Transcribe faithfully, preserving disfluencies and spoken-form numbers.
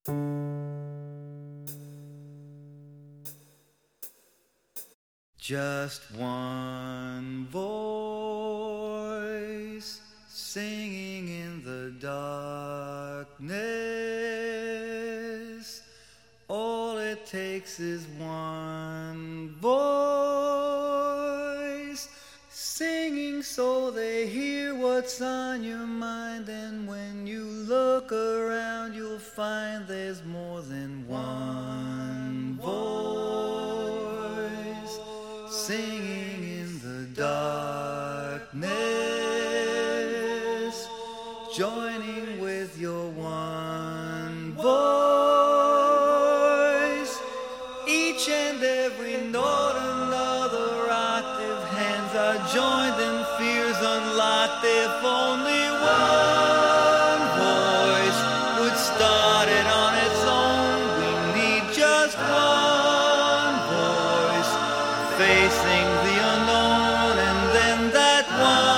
Just one voice singing in the darkness. All it takes is one voice singing so they hear what's on your mind. And when you look around, you'll find there's more than one voice singing in the darkness, joining with your one voice. Each and every note another octave, hands are joined and fears unlocked. If only one voice would start it on its own. We need just one voice facing the unknown, and then that one